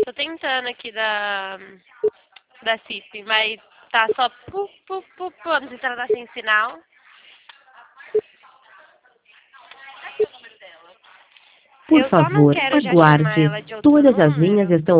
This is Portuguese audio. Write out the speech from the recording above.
Tô tentando aqui da CIP, mas tá só não sei se ela tá sem sinal. Por Eu só não favor, quero já chamar aguarde. ela de outro Todas as linhas número. estão